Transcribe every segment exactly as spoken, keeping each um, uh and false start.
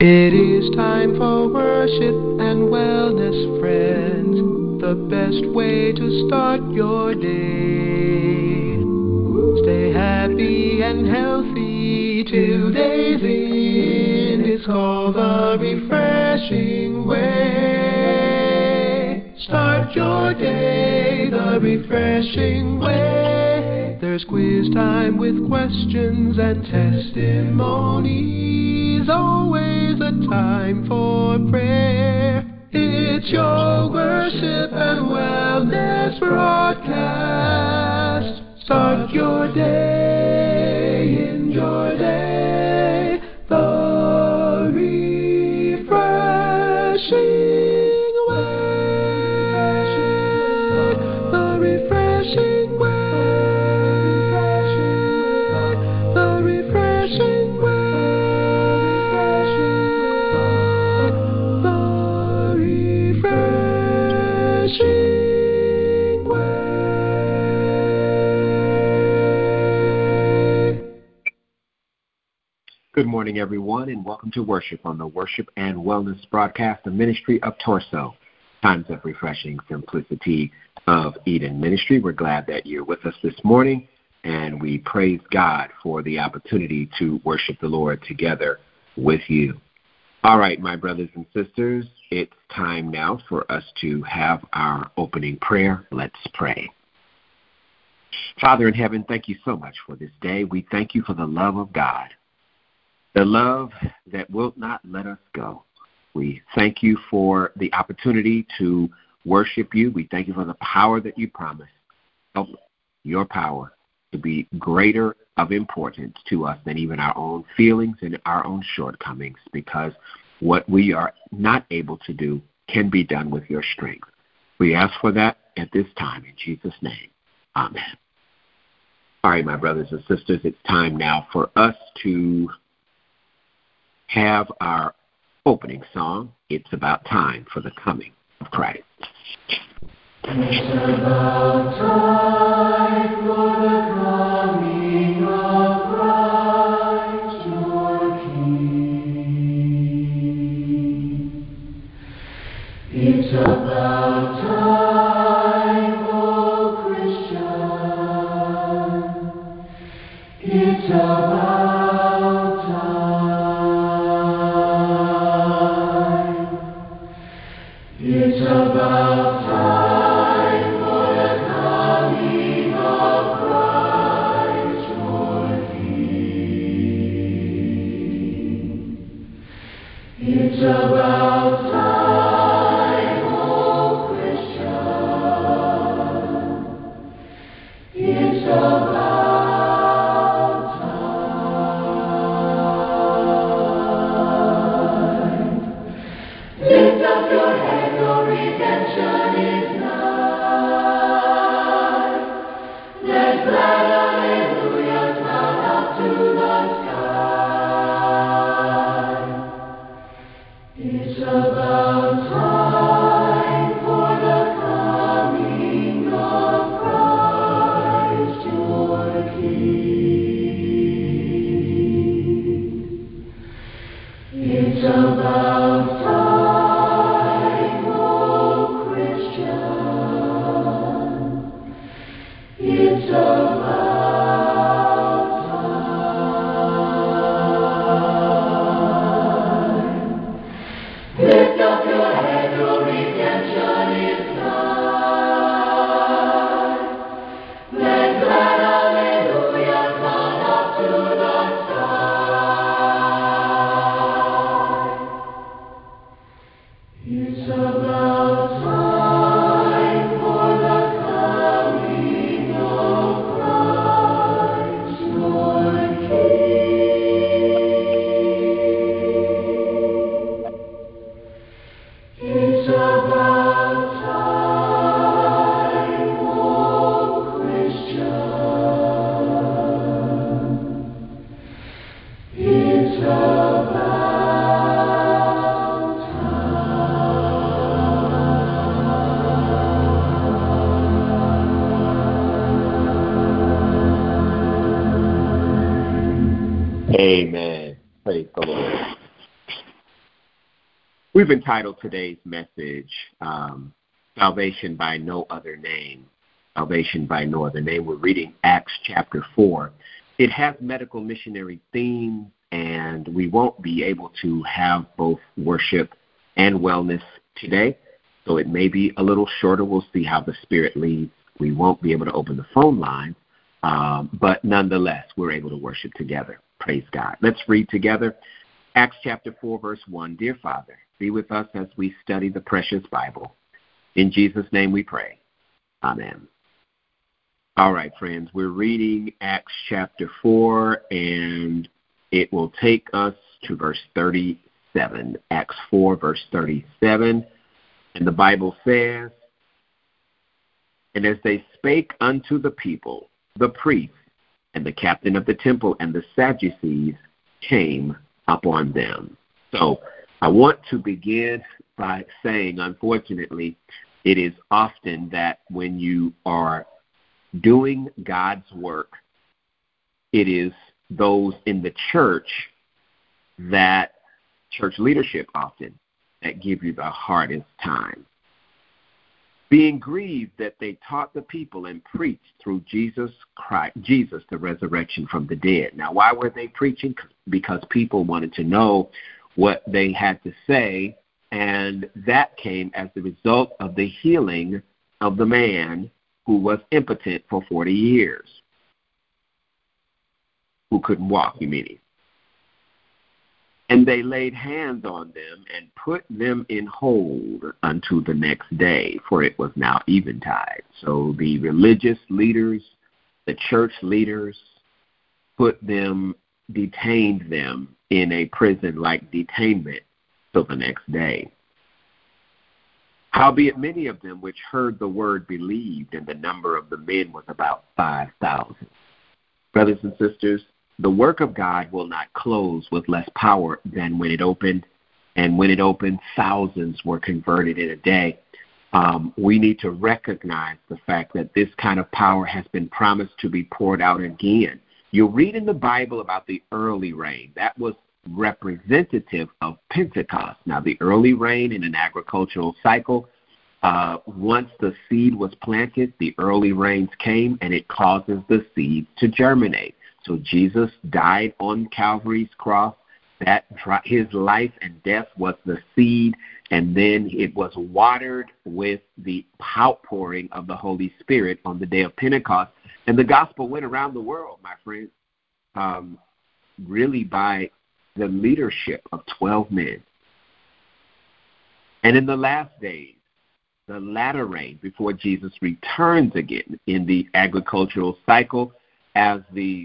It is time for worship and wellness, friends. The best way to start your day. Stay happy and healthy till day's end. It's called the refreshing way. Start your day the refreshing way. There's quiz time with questions and testimonies. Always a time for prayer. It's your worship and wellness broadcast. Start your day in your day the refreshing way. The refreshing way. The refreshing way. The refreshing way. Good morning, everyone, and welcome to worship on the Worship and Wellness broadcast, the ministry of Torso, times of refreshing simplicity of Eden Ministry. We're glad that you're with us this morning, and we praise God for the opportunity to worship the Lord together with you. All right, my brothers and sisters, it's time now for us to have our opening prayer. Let's pray. Father in heaven, thank you so much for this day. We thank you for the love of God, the love that will not let us go. We thank you for the opportunity to worship you. We thank you for the power that you promise. Help your power to be greater of importance to us than even our own feelings and our own shortcomings, because what we are not able to do can be done with your strength. We ask for that at this time in Jesus' name. Amen. All right, my brothers and sisters, it's time now for us to have our opening song. It's about time for the coming of Christ. It's about time for the coming of Christ, your King. It's about time, oh Christian. It's about time. It's about time for the coming of Christ, your King. It's about time, oh Christian. It's about time. Lift up your head, your redemption is nigh. Let glad hallelujahs mount up to the sky. It's about time for the coming of Christ, your King. It's about time, oh Christian. It's about time. Lift up your head, your redemption is nigh. Let glad hallelujahs mount up to the sky. It's about time for the coming of Christ, your King. It's about time, oh Christian. It's about Amen. Praise the Lord. We've entitled today's message, um, Salvation by No Other Name. Salvation by No Other Name. We're reading Acts chapter four. It has medical missionary themes, and we won't be able to have both worship and wellness today, so it may be a little shorter. We'll see how the Spirit leads. We won't be able to open the phone line, um, but nonetheless, we're able to worship together. Praise God. Let's read together. Acts chapter four, verse one. Dear Father, be with us as we study the precious Bible. In Jesus' name we pray. Amen. All right, friends, we're reading Acts chapter four, and it will take us to verse thirty-seven. Acts four, verse thirty-seven. And the Bible says, And as they spake unto the people, the priests and the captain of the temple and the Sadducees came upon them. So I want to begin by saying, unfortunately, it is often that when you are doing God's work, it is those in the church that church leadership often that give you the hardest time. Being grieved that they taught the people and preached through Jesus Christ, Jesus, the resurrection from the dead. Now, why were they preaching? Because people wanted to know what they had to say, and that came as the result of the healing of the man who was impotent for forty years, who couldn't walk, you mean. And they laid hands on them and put them in hold unto the next day, for it was now eventide. So the religious leaders, the church leaders, put them, detained them in a prison-like detainment till the next day. Howbeit many of them which heard the word believed, and the number of the men was about five thousand. Brothers and sisters, the work of God will not close with less power than when it opened, and when it opened, thousands were converted in a day. Um, we need to recognize the fact that this kind of power has been promised to be poured out again. You read in the Bible about the early rain. That was representative of Pentecost. Now, the early rain in an agricultural cycle, uh, once the seed was planted, the early rains came, and it causes the seed to germinate. So Jesus died on Calvary's cross. That his life and death was the seed, and then it was watered with the outpouring of the Holy Spirit on the day of Pentecost. And the gospel went around the world, my friends, um, really by the leadership of twelve men. And in the last days, the latter rain, before Jesus returns again in the agricultural cycle, as the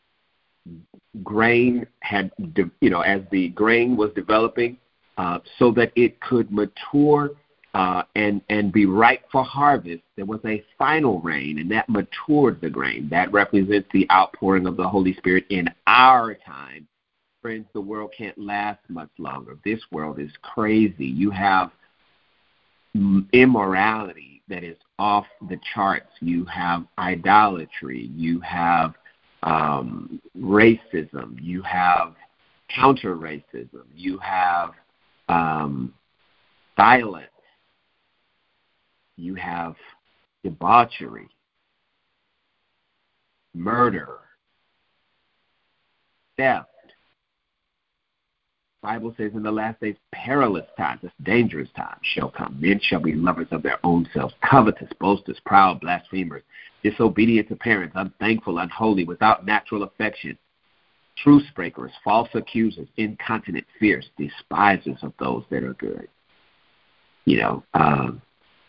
grain had, you know, as the grain was developing, uh, so that it could mature uh, and and be ripe for harvest, there was a final rain, and that matured the grain. That represents the outpouring of the Holy Spirit in our time. Friends, the world can't last much longer. This world is crazy. You have immorality that is off the charts. You have idolatry. You have Um, racism, you have counter-racism, you have um, violence, you have debauchery, murder, theft. The Bible says in the last days, perilous times, this dangerous times shall come. Men shall be lovers of their own selves, covetous, boasters, proud, blasphemers, disobedient to parents, unthankful, unholy, without natural affection, truce breakers, false accusers, incontinent, fierce, despisers of those that are good. You know, um,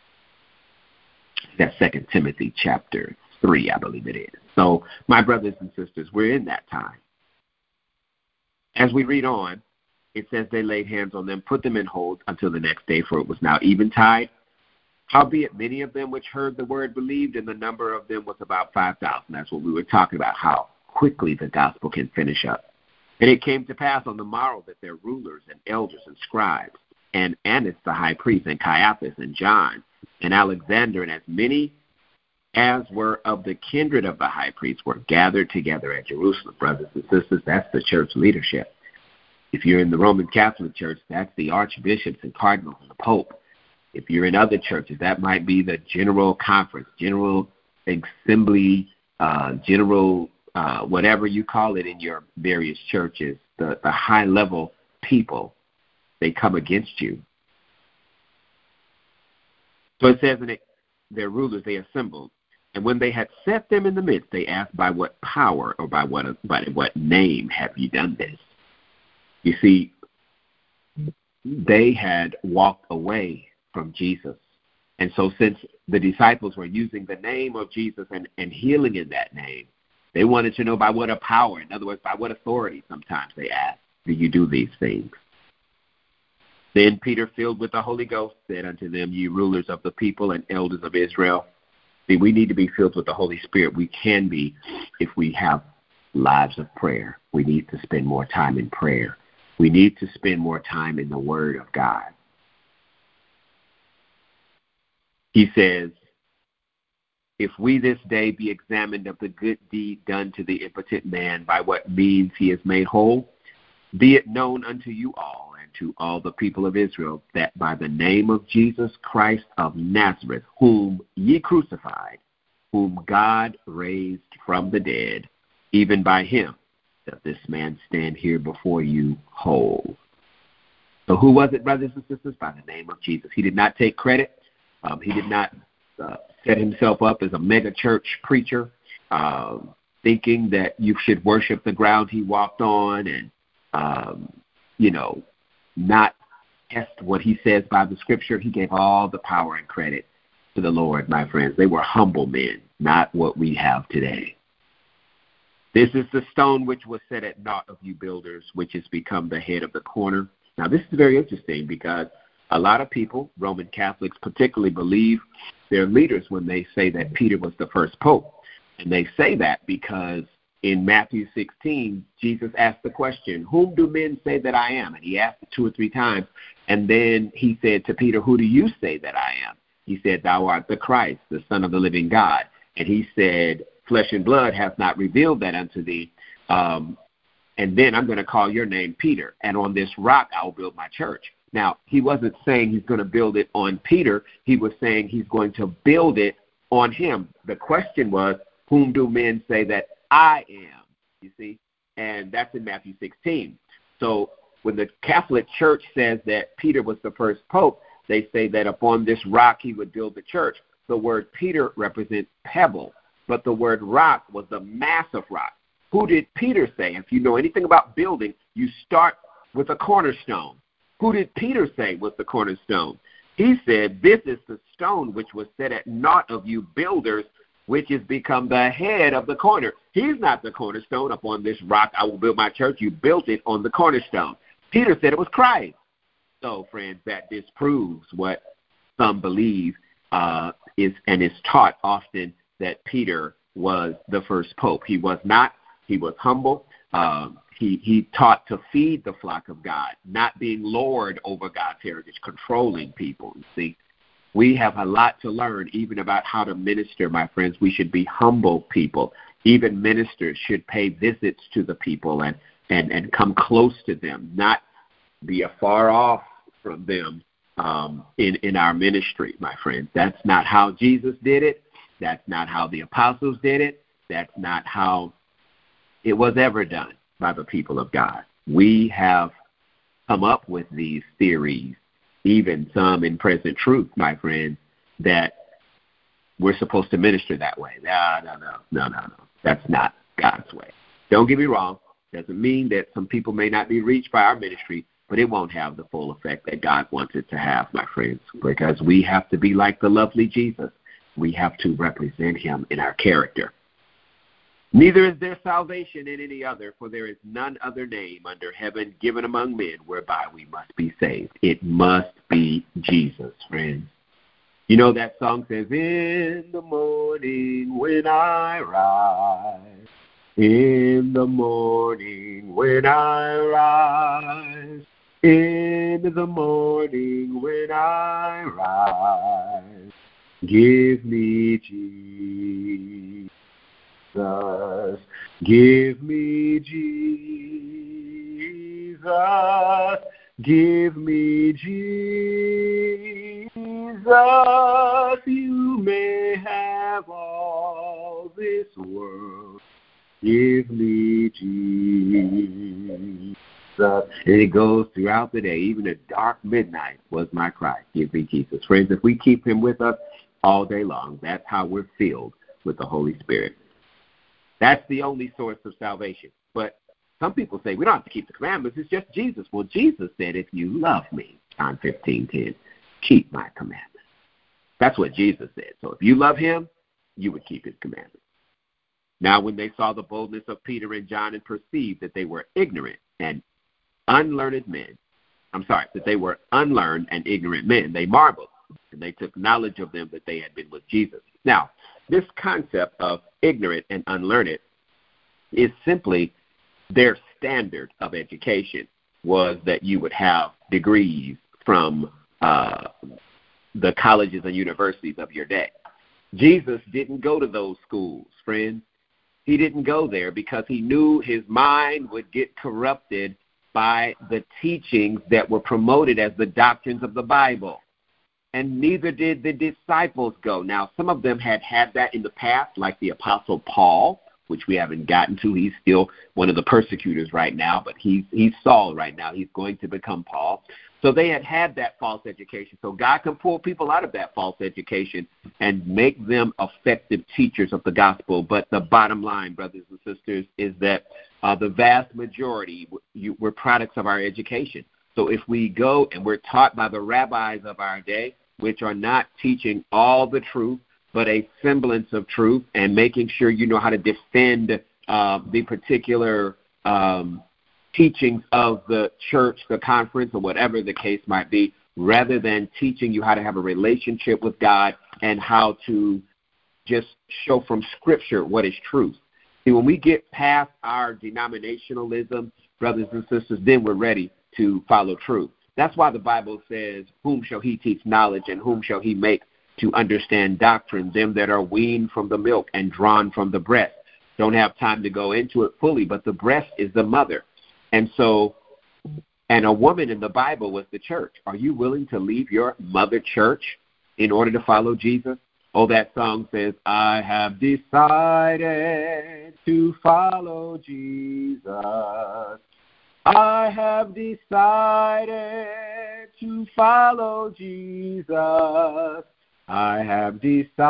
that's Second Timothy chapter three, I believe it is. So, my brothers and sisters, we're in that time. As we read on, it says they laid hands on them, put them in hold until the next day, for it was now eventide. Howbeit many of them which heard the word believed, and the number of them was about five thousand. That's what we were talking about, how quickly the gospel can finish up. And it came to pass on the morrow that their rulers and elders and scribes, and Annas the high priest, and Caiaphas, and John, and Alexander, and as many as were of the kindred of the high priest, were gathered together at Jerusalem. Brothers and sisters, that's the church leadership. If you're in the Roman Catholic Church, that's the archbishops and cardinals and the Pope. If you're in other churches, that might be the General Conference, General Assembly, uh, General, uh, whatever you call it in your various churches, the, the high-level people, they come against you. So it says in it, their rulers, they assembled. And when they had set them in the midst, they asked, by what power or by what, by what name have you done this? You see, they had walked away from Jesus. And so since the disciples were using the name of Jesus and, and healing in that name, they wanted to know by what a power, in other words, by what authority, sometimes they asked, do you do these things? Then Peter, filled with the Holy Ghost, said unto them, ye rulers of the people and elders of Israel. See, we need to be filled with the Holy Spirit. We can be if we have lives of prayer. We need to spend more time in prayer. We need to spend more time in the Word of God. He says, if we this day be examined of the good deed done to the impotent man, by what means he is made whole, be it known unto you all and to all the people of Israel, that by the name of Jesus Christ of Nazareth, whom ye crucified, whom God raised from the dead, even by him, that this man stand here before you whole. So who was it, brothers and sisters? By the name of Jesus. He did not take credit. Um, he did not uh, set himself up as a mega church preacher, uh, thinking that you should worship the ground he walked on and, um, you know, not test what he says by the scripture. He gave all the power and credit to the Lord, my friends. They were humble men, not what we have today. This is the stone which was set at naught of you builders, which has become the head of the corner. Now, this is very interesting because a lot of people, Roman Catholics particularly, believe their leaders when they say that Peter was the first pope. And they say that because in Matthew sixteen, Jesus asked the question, whom do men say that I am? And he asked it two or three times. And then he said to Peter, who do you say that I am? He said, thou art the Christ, the Son of the living God. And he said, flesh and blood hath not revealed that unto thee. Um, and then I'm going to call your name Peter. And on this rock I will build my church. Now, he wasn't saying he's going to build it on Peter. He was saying he's going to build it on him. The question was, whom do men say that I am? You see? And that's in Matthew sixteen. So when the Catholic Church says that Peter was the first pope, they say that upon this rock he would build the church. The word Peter represents pebble, but the word rock was the mass of rock. Who did Peter say? If you know anything about building, you start with a cornerstone. Who did Peter say was the cornerstone? He said, this is the stone which was set at naught of you builders, which has become the head of the corner. He's not the cornerstone. Upon this rock I will build my church. You built it on the cornerstone. Peter said it was Christ. So, friends, that disproves what some believe uh, is and is taught often, that Peter was the first pope. He was not. He was humble. Um, he, he taught to feed the flock of God, not being Lord over God's heritage, controlling people. You see, we have a lot to learn even about how to minister, my friends. We should be humble people. Even ministers should pay visits to the people and, and, and come close to them, not be afar off from them um, in, in our ministry, my friends. That's not how Jesus did it. That's not how the apostles did it. That's not how it was ever done by the people of God. We have come up with these theories, even some in present truth, my friends, that we're supposed to minister that way. No, no, no, no, no, no. That's not God's way. Don't get me wrong. Doesn't mean that some people may not be reached by our ministry, but it won't have the full effect that God wants it to have, my friends, because we have to be like the lovely Jesus. We have to represent him in our character. Neither is there salvation in any other, for there is none other name under heaven given among men whereby we must be saved. It must be Jesus, friends. You know that song says, in the morning when I rise, in the morning when I rise, in the morning when I rise, give me Jesus. Jesus, give me Jesus, Give me Jesus. You may have all this world. Give me Jesus. And it goes throughout the day. Even at dark midnight was my cry. Give me Jesus. Friends, if we keep him with us all day long, that's how we're filled with the Holy Spirit. That's the only source of salvation. But some people say we don't have to keep the commandments. It's just Jesus. Well, Jesus said, if you love me, John fifteen ten, keep my commandments. That's what Jesus said. So if you love him, you would keep his commandments. Now, when they saw the boldness of Peter and John and perceived that they were ignorant and unlearned men, I'm sorry, that they were unlearned and ignorant men, they marveled, and they took knowledge of them that they had been with Jesus. Now, this concept of ignorant and unlearned is simply their standard of education was that you would have degrees from uh, the colleges and universities of your day. Jesus didn't go to those schools, friends. He didn't go there because he knew his mind would get corrupted by the teachings that were promoted as the doctrines of the Bible. And neither did the disciples go. Now, some of them had had that in the past, like the Apostle Paul, which we haven't gotten to. He's still one of the persecutors right now, but he's, he's Saul right now. He's going to become Paul. So they had had that false education. So God can pull people out of that false education and make them effective teachers of the gospel. But the bottom line, brothers and sisters, is that uh, the vast majority you, were products of our education. So if we go and we're taught by the rabbis of our day, which are not teaching all the truth, but a semblance of truth, and making sure you know how to defend uh, the particular um, teachings of the church, the conference, or whatever the case might be, rather than teaching you how to have a relationship with God and how to just show from Scripture what is truth. See, when we get past our denominationalism, brothers and sisters, then we're ready to follow truth. That's why the Bible says, whom shall he teach knowledge and whom shall he make to understand doctrine? Them that are weaned from the milk and drawn from the breast. Don't have time to go into it fully, but the breast is the mother. And so, and a woman in the Bible was the church. Are you willing to leave your mother church in order to follow Jesus? Oh, that song says, I have decided to follow Jesus. I have decided to follow Jesus. I have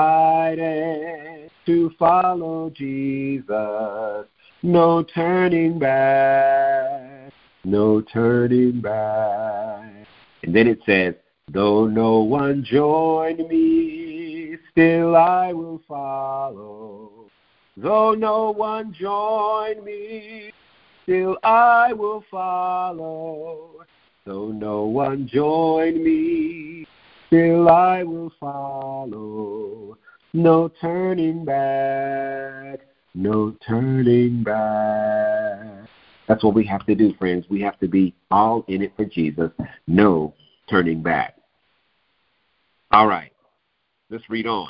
decided to follow Jesus. No turning back, no turning back. And then it says, though no one join me, still I will follow. Though no one join me, still I will follow. Though no one join me, still I will follow. No turning back, no turning back. That's what we have to do, friends. We have to be all in it for Jesus. No turning back. All right, let's read on.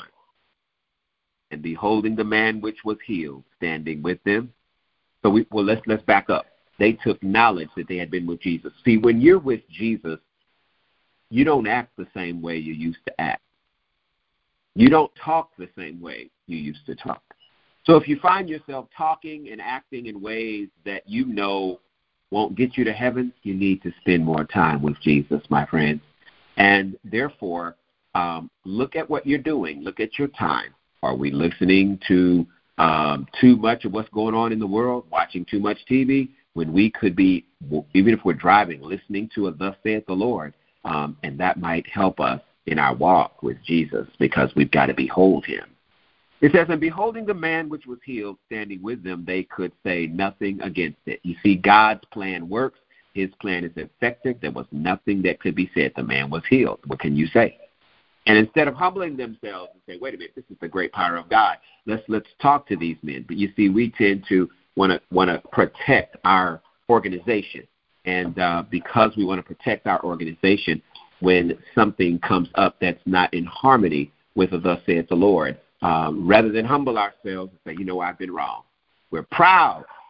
And beholding the man which was healed, standing with them. So we well let's let's back up. They took knowledge that they had been with Jesus. See, when you're with Jesus, you don't act the same way you used to act. You don't talk the same way you used to talk. So if you find yourself talking and acting in ways that you know won't get you to heaven, you need to spend more time with Jesus, my friends. And therefore, um, look at what you're doing. Look at your time. Are we listening to um, too much of what's going on in the world, watching too much T V, when we could be, even if we're driving, listening to a thus saith the Lord? Um, and that might help us in our walk with Jesus, because we've got to behold him. It says, and beholding the man which was healed standing with them, they could say nothing against it. You see, God's plan works. His plan is effective. There was nothing that could be said. The man was healed. What can you say? And instead of humbling themselves and say, wait a minute, this is the great power of God, let's let's talk to these men. But you see, we tend to want to want to protect our organization. And uh, because we want to protect our organization, when something comes up that's not in harmony with the thus saith the Lord, um, rather than humble ourselves and say, you know, I've been wrong. We're proud,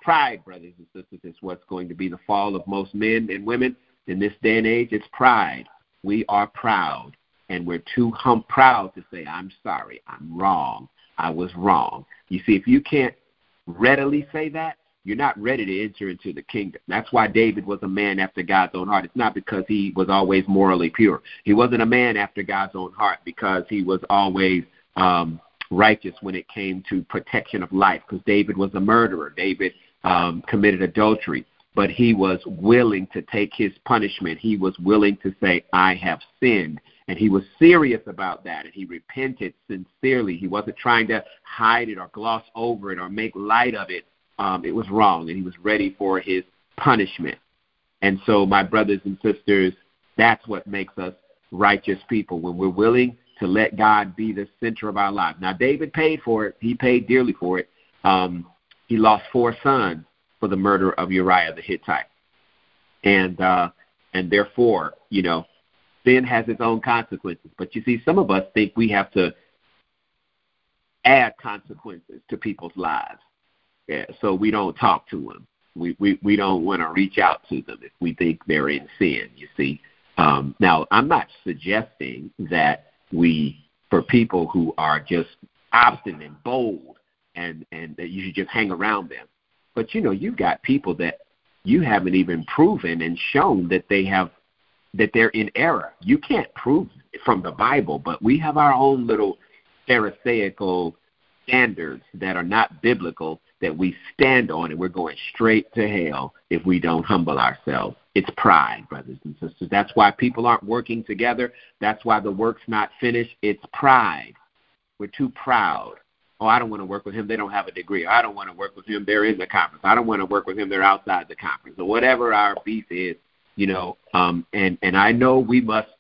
pride, brothers and sisters, is what's going to be the fall of most men and women in this day and age. It's pride. We are proud, and we're too hum- proud to say, I'm sorry, I'm wrong, I was wrong. You see, if you can't readily say that, you're not ready to enter into the kingdom. That's why David was a man after God's own heart. It's not because he was always morally pure. He wasn't a man after God's own heart because he was always um, righteous when it came to protection of life, because David was a murderer. David um, committed adultery, but he was willing to take his punishment. He was willing to say, I have sinned. And he was serious about that, and he repented sincerely. He wasn't trying to hide it or gloss over it or make light of it. Um, it was wrong, and he was ready for his punishment. And so, my brothers and sisters, that's what makes us righteous people, when we're willing to let God be the center of our lives. Now, David paid for it. He paid dearly for it. Um, he lost four sons for the murder of Uriah the Hittite. And, uh, and therefore, you know, sin has its own consequences. But you see, some of us think we have to add consequences to people's lives. Yeah, so we don't talk to them. We we, we don't want to reach out to them if we think they're in sin, you see. Um, now, I'm not suggesting that we, for people who are just obstinate and bold, and, and that you should just hang around them. But, you know, you've got people that you haven't even proven and shown that they have, that they're in error. You can't prove it from the Bible, but we have our own little pharisaical standards that are not biblical that we stand on, and we're going straight to hell if we don't humble ourselves. It's pride, brothers and sisters. That's why people aren't working together. That's why the work's not finished. It's pride. We're too proud. Oh, I don't want to work with him. They don't have a degree. I don't want to work with him. They're in the conference. I don't want to work with him. They're outside the conference. Or whatever our beef is, you know. Um, and, and I know we must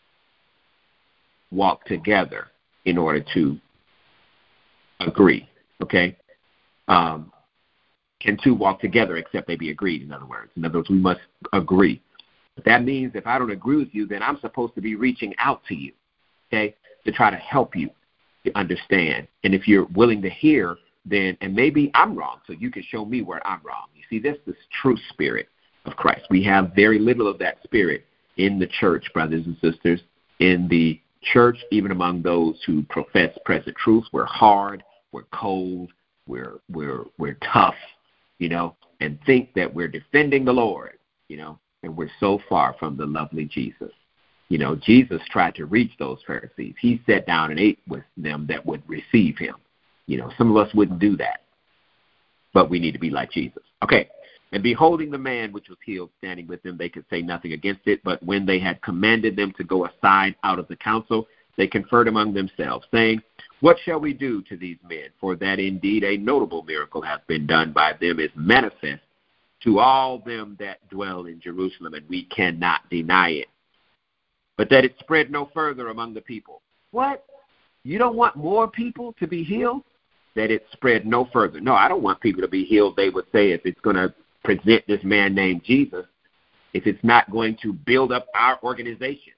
walk together in order to agree, okay? Um, can two walk together except they be agreed, in other words? In other words, we must agree. But that means if I don't agree with you, then I'm supposed to be reaching out to you, okay, to try to help you to understand. And if you're willing to hear, then, and maybe I'm wrong, so you can show me where I'm wrong. You see, this is true spirit of Christ. We have very little of that spirit in the church, brothers and sisters. In the church, even among those who profess present truth, we're hard, we're cold, We're we're we're tough, you know, and think that we're defending the Lord, you know, and we're so far from the lovely Jesus. You know, Jesus tried to reach those Pharisees. He sat down and ate with them that would receive him. You know, some of us wouldn't do that, but we need to be like Jesus. Okay, and beholding the man which was healed standing with them, they could say nothing against it, but when they had commanded them to go aside out of the council, they conferred among themselves, saying, what shall we do to these men? For that indeed a notable miracle hath been done by them is manifest to all them that dwell in Jerusalem, and we cannot deny it. But that it spread no further among the people. What? You don't want more people to be healed? That it spread no further. No, I don't want people to be healed, they would say, if it's going to present this man named Jesus, if it's not going to build up our organization.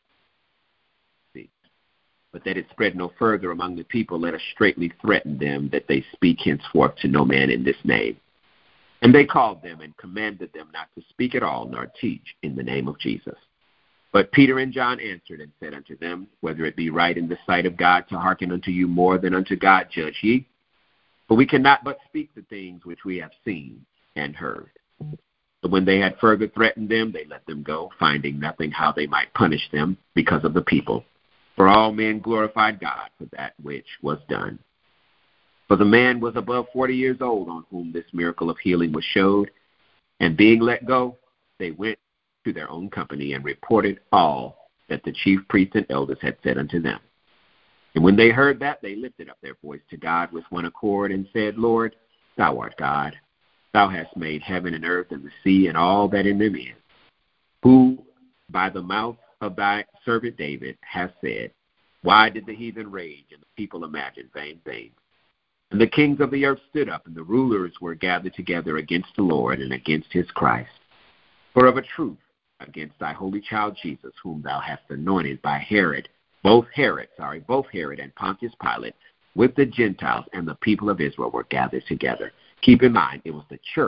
But that it spread no further among the people, let us straitly threaten them that they speak henceforth to no man in this name. And they called them and commanded them not to speak at all, nor teach in the name of Jesus. But Peter and John answered and said unto them, whether it be right in the sight of God to hearken unto you more than unto God, judge ye. For we cannot but speak the things which we have seen and heard. So when they had further threatened them, they let them go, finding nothing how they might punish them because of the people. For all men glorified God for that which was done. For the man was above forty years old on whom this miracle of healing was showed, and being let go, they went to their own company and reported all that the chief priests and elders had said unto them. And when they heard that, they lifted up their voice to God with one accord and said, Lord, thou art God. Thou hast made heaven and earth and the sea and all that in them is, who by the mouth of thy servant David has said, why did the heathen rage and the people imagine vain things? And the kings of the earth stood up, and the rulers were gathered together against the Lord and against his Christ. For of a truth, against thy holy child Jesus, whom thou hast anointed by Herod, both Herod, sorry, both Herod and Pontius Pilate, with the Gentiles and the people of Israel were gathered together. Keep in mind, it was the church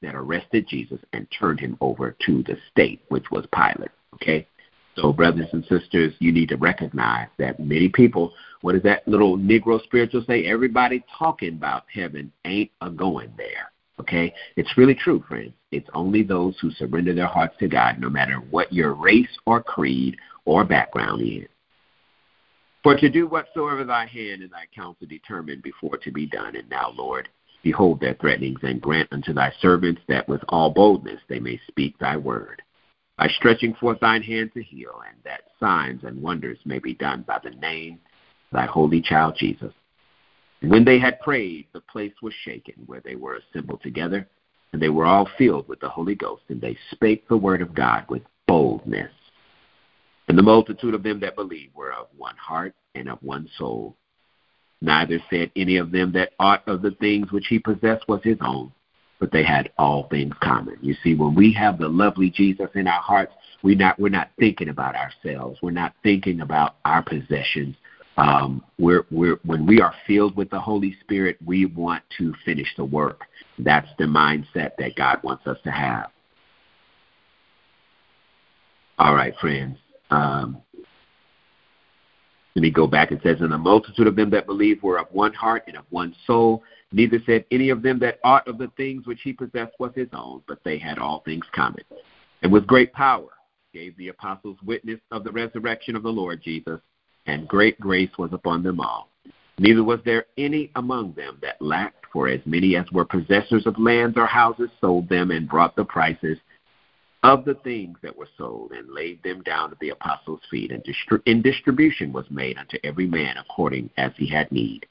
that arrested Jesus and turned him over to the state, which was Pilate. Okay? So, brothers and sisters, you need to recognize that many people, what does that little Negro spiritual say? Everybody talking about heaven ain't a going there. Okay? It's really true, friends. It's only those who surrender their hearts to God, no matter what your race or creed or background is. For to do whatsoever thy hand and thy counsel determined before to be done. And now, Lord, behold their threatenings, and grant unto thy servants that with all boldness they may speak thy word, by stretching forth thine hand to heal, and that signs and wonders may be done by the name of thy holy child Jesus. And when they had prayed, the place was shaken where they were assembled together, and they were all filled with the Holy Ghost, and they spake the word of God with boldness. And the multitude of them that believed were of one heart and of one soul. Neither said any of them that aught of the things which he possessed was his own, but they had all things common. You see, when we have the lovely Jesus in our hearts, we're not, we're not thinking about ourselves. We're not thinking about our possessions. Um, we're, we're, when we are filled with the Holy Spirit, we want to finish the work. That's the mindset that God wants us to have. All right, friends. Um, let me go back. It says, and the multitude of them that believed were of one heart and of one soul. Neither said any of them that aught of the things which he possessed was his own, but they had all things common. And with great power gave the apostles witness of the resurrection of the Lord Jesus, and great grace was upon them all. Neither was there any among them that lacked, for as many as were possessors of lands or houses sold them and brought the prices of the things that were sold, and laid them down at the apostles' feet, and, distri- and distribution was made unto every man according as he had need.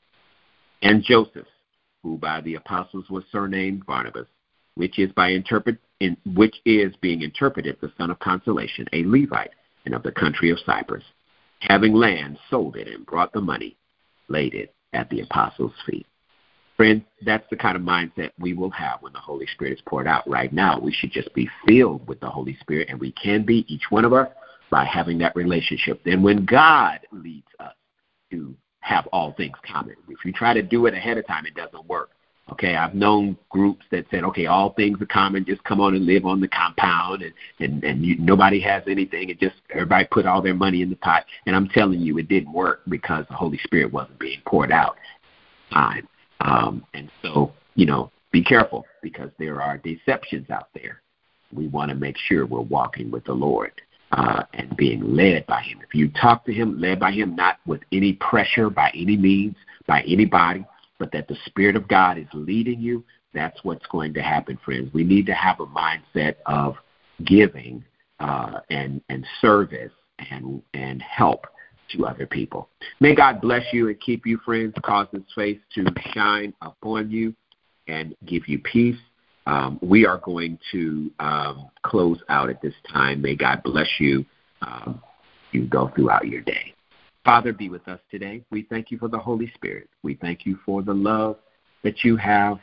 And Joseph, who by the apostles was surnamed Barnabas, which is by interpret in, which is being interpreted the son of consolation, a Levite, and of the country of Cyprus, having land, sold it, and brought the money, laid it at the apostles' feet. Friends, that's the kind of mindset we will have when the Holy Spirit is poured out. Right now, we should just be filled with the Holy Spirit, and we can be, each one of us, by having that relationship. Then when God leads us to have all things common, if you try to do it ahead of time, it doesn't work. Okay, I've known groups that said, okay, all things are common, just come on and live on the compound, and, and, and you, nobody has anything, and just everybody put all their money in the pot. And I'm telling you, it didn't work because the Holy Spirit wasn't being poured out time. Um, and so, you know, be careful, because there are deceptions out there. We want to make sure we're walking with the Lord uh, and being led by him. If you talk to him, led by him, not with any pressure by any means, by anybody, but that the Spirit of God is leading you, that's what's going to happen, friends. We need to have a mindset of giving uh, and, and service and, and help to other people. May God bless you and keep you, friends, cause his face to shine upon you and give you peace. Um, we are going to um, close out at this time. May God bless you. Um, you go throughout your day. Father, be with us today. We thank you for the Holy Spirit. We thank you for the love that you have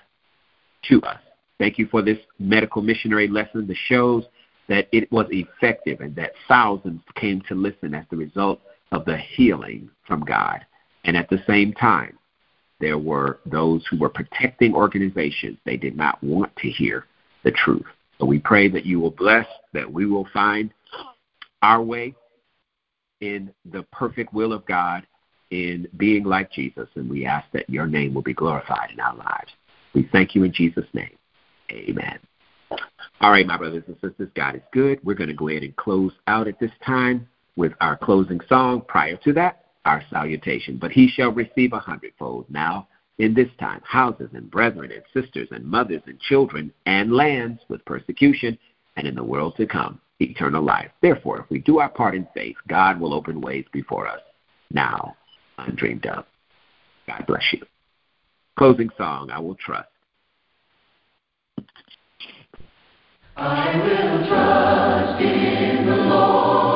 to us. Thank you for this medical missionary lesson that shows that it was effective and that thousands came to listen as the result of the healing from God. And at the same time, there were those who were protecting organizations. They did not want to hear the truth. So we pray that you will bless, that we will find our way in the perfect will of God, in being like Jesus. And we ask that your name will be glorified in our lives. We thank you in Jesus' name. Amen. All right, my brothers and sisters, God is good. We're going to go ahead and close out at this time with our closing song. Prior to that, our salutation. But he shall receive a hundredfold now in this time, houses and brethren and sisters and mothers and children and lands with persecution, and in the world to come, eternal life. Therefore, if we do our part in faith, God will open ways before us, now undreamed of. God bless you. Closing song, I will trust. I will trust in the Lord.